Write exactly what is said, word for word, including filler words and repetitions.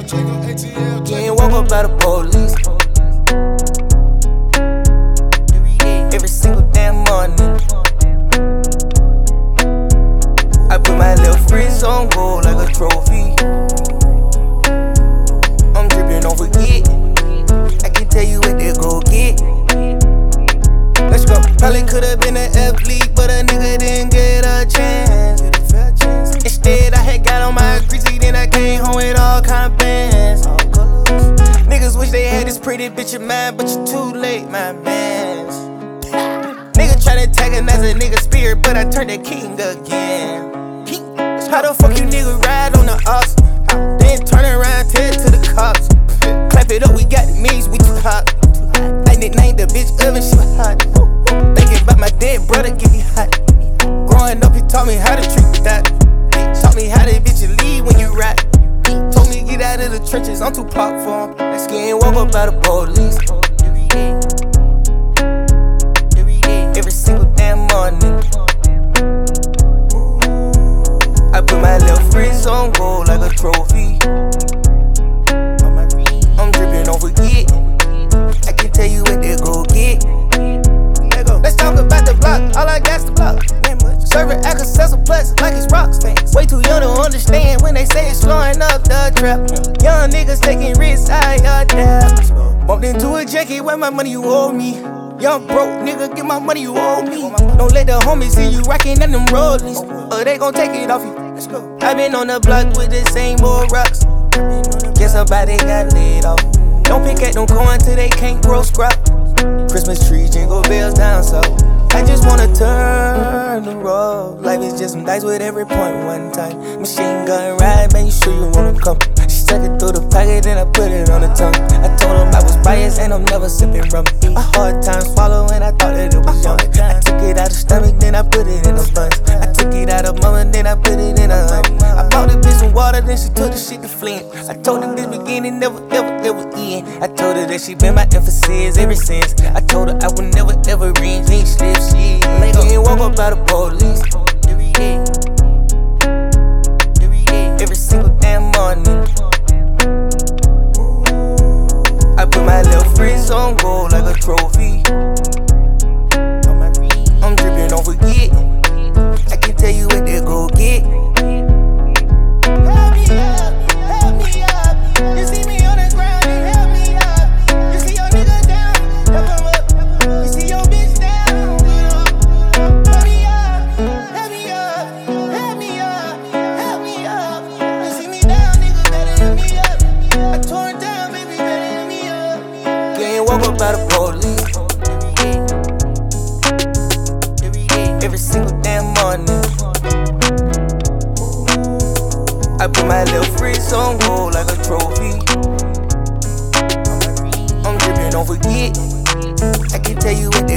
Getting woke up by the police. Every single damn morning. I put my little frizz on gold like a trophy. I'm dripping, don't forget. I can tell you what they go get. Let's go. Probably could've been an athlete, but a nigga didn't get a chance. Instead, I had got on my greasy, then I came home with all kind of bands. Niggas wish they had this pretty bitch of mine, but you're too late, my man. Nigga try to antagonize a nigga spirit, but I turned the king again. How the fuck you nigga ride on the ox? Then turn around, tell it to the cops. Clap it up, we got the means, we too hot. I nicknamed the bitch oven, she was hot. Thinking about my dead brother, get me hot. Growing up, he taught me how to treat that. Taught me how to bitch you leave when you rap. Told me get out of the trenches, I'm too pop for him. That's getting woke up by the police. Every single damn morning. I put my little frizz on gold like a trophy. I'm dripping, don't forget. I can tell you what they go get. Let's talk about the block, all I got's the block. Serving Alka-Seltzer plus like it's rocks. Way too young to understand when they say it's slowing up the trap. Young niggas taking risks, I adapt. Bumped into a janky, where my money you owe me. Young broke nigga, get my money you owe me. Don't let the homies see you rocking at them rollers, or they gon' take it off you. I been on the block with the same old rocks. Guess somebody got laid off. Don't pick at them coins till they can't grow scrap. Christmas tree, jingle bells down south. I just wanna turn the road. Life is just some dice with every point one time. Machine gun ride, man, you sure you wanna come? She stuck it through the pocket, then I put it on the tongue. I told him I was biased and I'm never sipping rum. A hard time swallowing, I thought that it was young. I took it out of stomach, then I put it in a buns. I took it out of mama, then I put it in a honey. I bought the bitch some water, then she took the shit to Flint. I told the bitch beginning, never, ever, ever end. I told her that she been my emphasis ever since. I told her I would never, ever ring, pink slip shit. Getting woke up by the police. Every day. Every single damn morning. I put my little frizz on gold like a trophy. I'm dripping, don't forget. I can tell you what they go get. Help me up, help me up. You see me on the ground and help me up. You see your nigga down, help him up. You see your bitch down, help me up, help me up, help me up, help me up. You see me down, nigga, better hit me up. I tore it down, baby, better hit me up. Getting woke up by the police. Every single damn morning. I put my little frizz on gold like a trophy. I'm dripping, don't forget. I can tell you what they